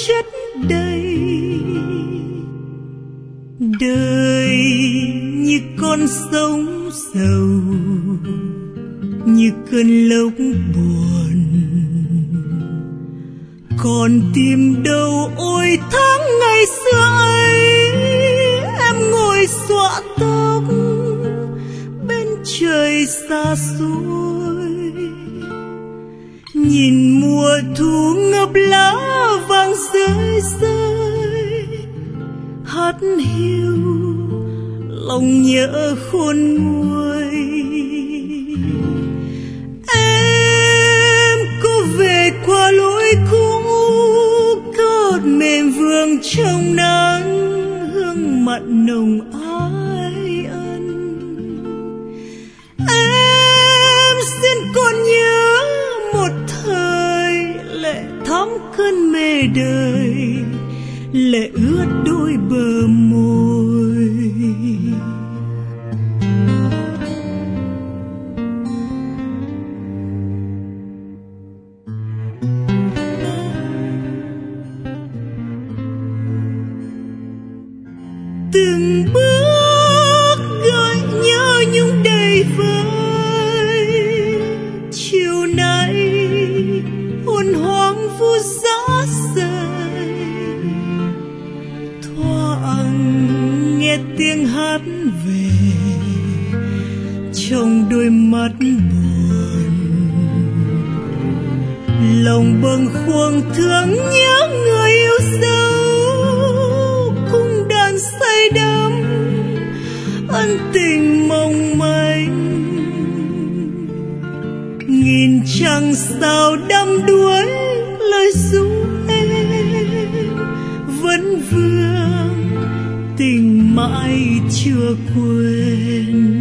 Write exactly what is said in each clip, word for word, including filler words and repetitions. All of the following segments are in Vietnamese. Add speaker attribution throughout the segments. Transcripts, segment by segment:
Speaker 1: chất đầy. Đời như con sông sầu, như cơn lốc buồn, còn tìm đâu ôi tháng ngày xưa ấy. Em ngồi xõa tóc bên trời xa xôi, nhìn mùa thu ngập lá vàng rơi rơi, hát hiu lòng nhớ khôn nguôi. Em có về qua lối cũ, cốt mềm vương trong nắng, hương mặn nồng ai ân. Em xin con nhớ một thời lệ thắm cơn mê đời, lệ ướt đôi bờ môi. Từng bước gợi nhớ nhung đầy vơi, chiều nay hồn hoang vu gió rời. Thoảng nghe tiếng hát về trong đôi mắt buồn, lòng bâng khuâng thương nhớ người yêu dấu. Cung đàn say đắm ân tình mong manh, nghìn trăng sao đắm đuối lời ru em. Vẫn vương tình mãi chưa quên.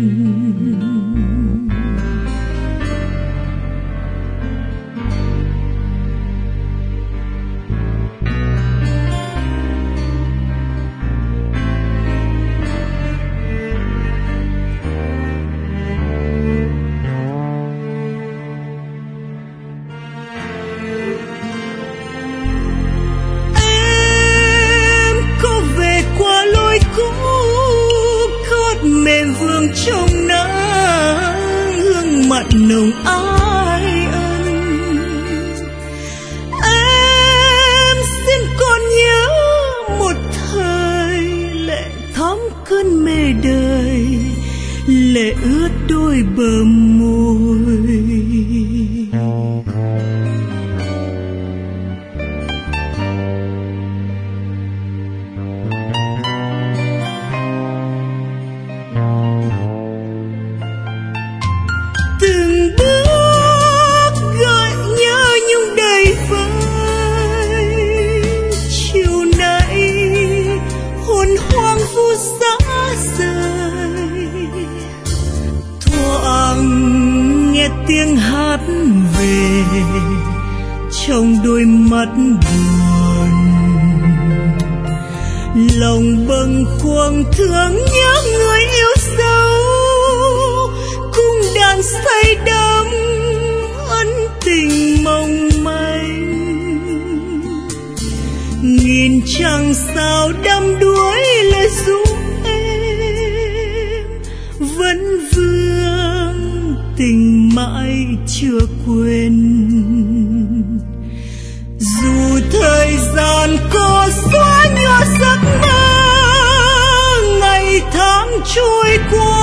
Speaker 1: Trong nắng hương mặn nồng ai ân. Em xin con nhớ một thời lệ thắm cơn mê đời, lệ ướt đôi bờ môi. Từng bước gợi nhớ nhung đầy vơi, chiều nay hồn hoang vu gió rời. Thoảng nghe tiếng hát về trong đôi mắt buồn, lòng bâng khuâng thương nhớ người yêu dấu. Cung đàn say đắm ân tình mong manh, nghìn trăng sao đắm đuối lời ru em. Vẫn vương tình mãi chưa quên. Dù thời gian có xóa nhòa giấc mơ, ngày tháng trôi qua